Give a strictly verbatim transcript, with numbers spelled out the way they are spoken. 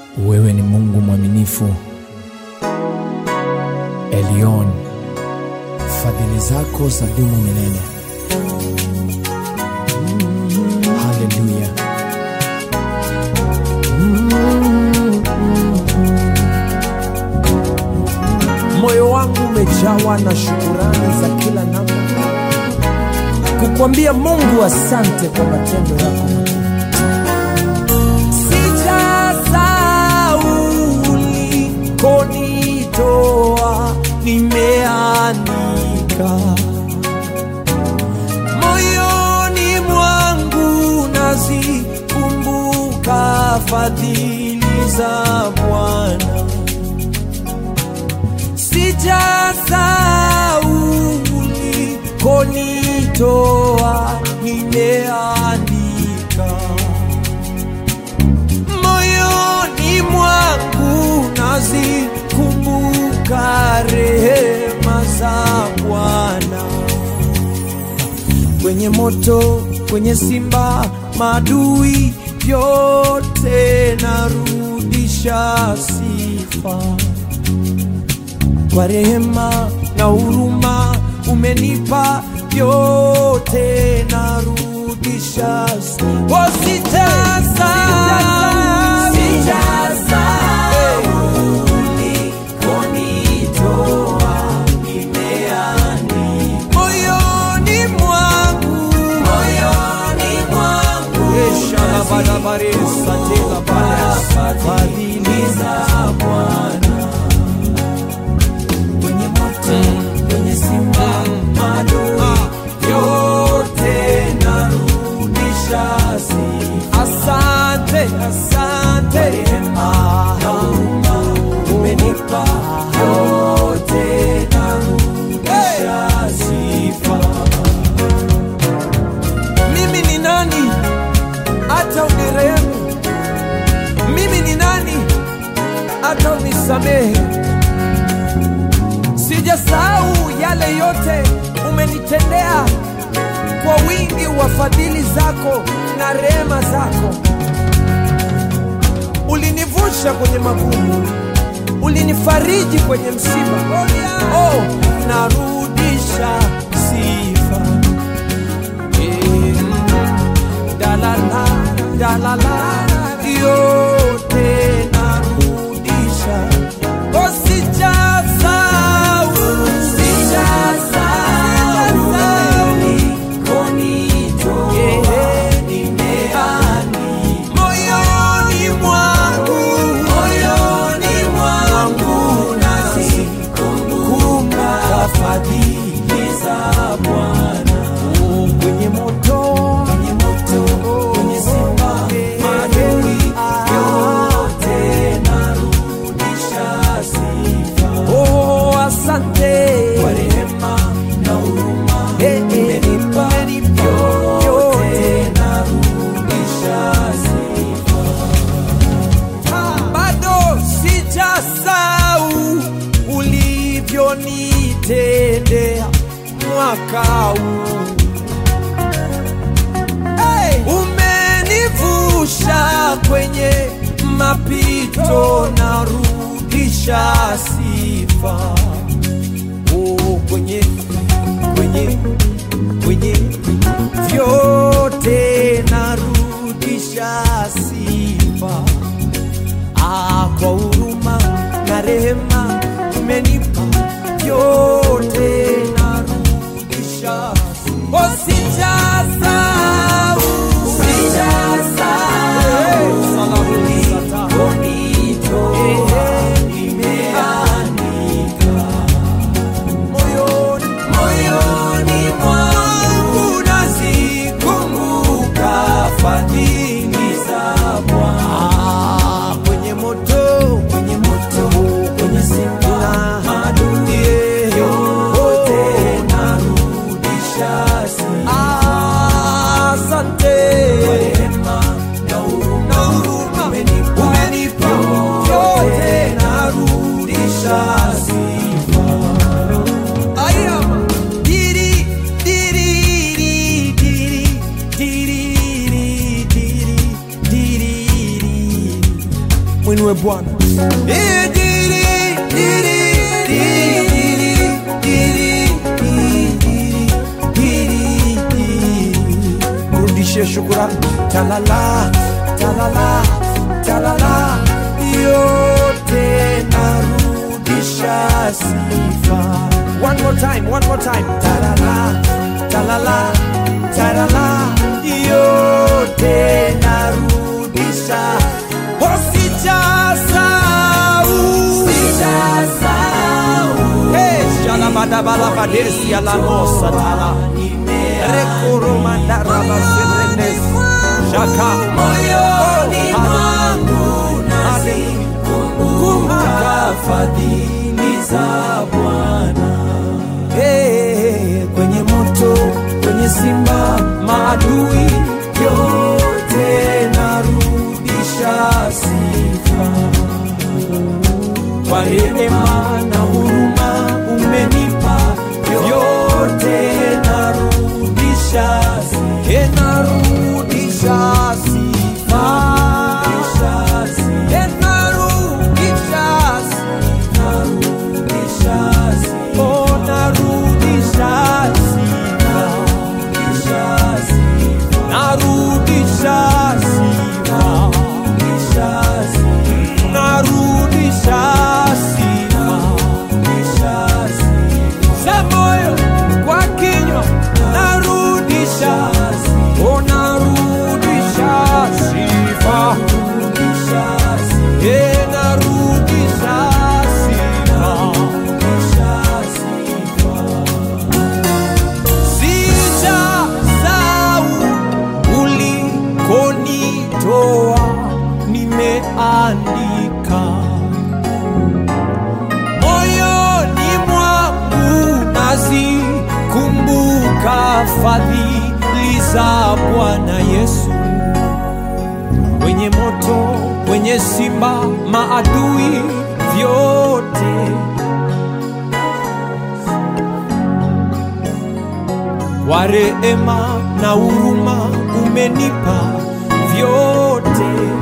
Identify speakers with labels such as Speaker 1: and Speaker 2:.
Speaker 1: Wewe ni Mungu mwaminifu, Elion, fadhili zako zadumu milele. Haleluya. Moyo wangu umejawa na shukrani za kila namna, kukuambia Mungu asante kwa matendo yako makuu. Sijasahau ulikonitoa, nimeandika moyoni mwangu, nazikumbuka fadhili za Bwana. Sijasahau ulikonitoa, nimeandika moyoni mwangu, nazikumbuka rehema za Bwana. Kwenye moto, kwenye simba, maadui yote narudisha sifa. Kwa rehema na huruma umenipa yote, narudisha sifa. Sijasahau, sijasahau ulikonitoa, nimeandika moyoni mwangu, moyoni mwangu, fadhili za Bwana. Kwenye moto, kwenye simba, maadui yote narudisha sifa. Asante, asante, rehema na huruma umenipa yote, narudisha sifa. Mimi ni nani hata unirehemu? Mimi ni nani hata unisamehe? Sijasahau yale yote umenitendea, kwa wingi wa fadhili zako na rehema zako. Ulinivusha kwenye magumu, ulinifariji kwenye msiba. Oh, narudisha sifa. Dalala, dalala, yote narudisha. Oh, sijasahau, sijasahau ulikonitoa, nimeandika moyoni mwangu, moyoni mwangu, nazikumbuka fadhili za Bwana. Kwenye moto, kwenye moto, kwenye simba, maadui yote narudisha sifa. Oh, asante kwa rehema na huruma umenipa yote, narudisha sifa. Bado sijasahau ulivyonitendea mwaka huu. Umenivusha kwenye mapito, narudisha sifa. Oh, kwenye kwenye kwenye vyote narudisha sifa. Ah, kwa huruma na rehema umenipa yote, narudisha sifa. Oh, sijasahau, sijasahau ulikonitoa, nimeandika moyoni, moyoni mwangu, nazikumbuka Mwinue Bwana. Eh, diri, diri, diri, diri, diri, diri, diri. Rudishe shukrani. Talala, talala, talala, yote narudisha sifa. One more time, one more time. Talala, talala, talala, yote narudisha. Sijasahau, sijasahau. Hey, shalabada balabadesi alamosa tala. Rekoro mandara baserenes. Shaka moyoni mwangu nazikumbuka fadhili za Bwana. Hey, kwenye moto, kwenye simba, maadui yote narudisha sifa. Kwa rehema na huruma umenipa yote narudisha sifa. Narudisha sifa. Narudisha sifa. Narudisha sifa. Oh, narudisha sifa. Narudisha sifa. Narudisha sifa. Samoyo kwa kinywa narudisha. Oh, narudisha sifa. Eh, narudisha sifa. Sijasahau ulikonitoa, nimeandika moyoni mwangu nazikumbuka fadhili za Bwana Yesu. Kwenye moto, kwenye simba, maadui vyote kwa rehema na huruma umenipa vyote